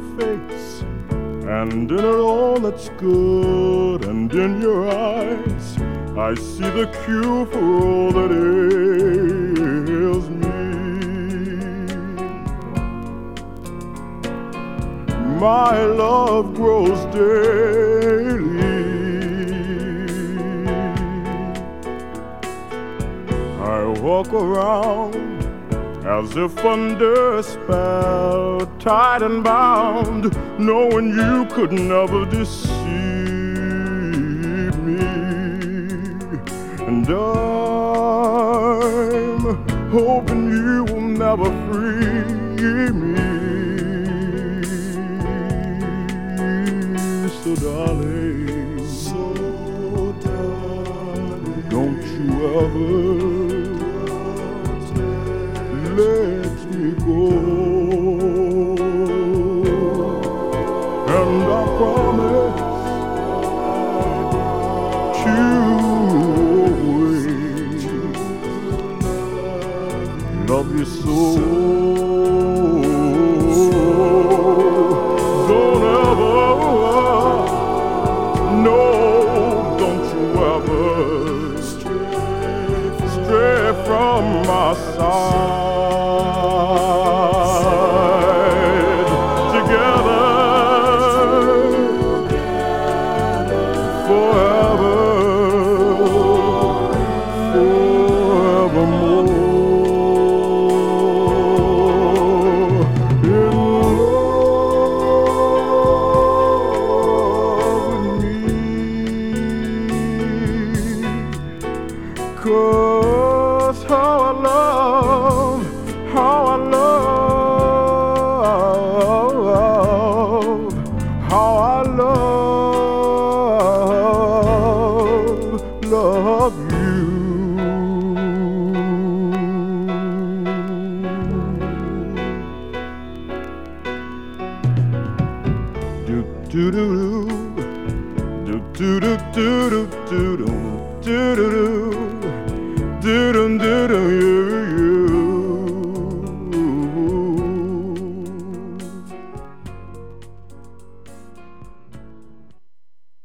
face, and in it all that's good, and in your eyes I see the cure for all that ails me. My love grows daily. I walk around as if under a spell, tied and bound, knowing you could never deceive me. And I'm hoping you will never free me. So darling, don't you ever let me go. And I promise to always love you so. Don't ever, no, don't you ever stray from my side. Together, forever, forevermore. In love with me, 'cause how I love, how I love, how I love you. Do do do do do do do do do do do do do do do.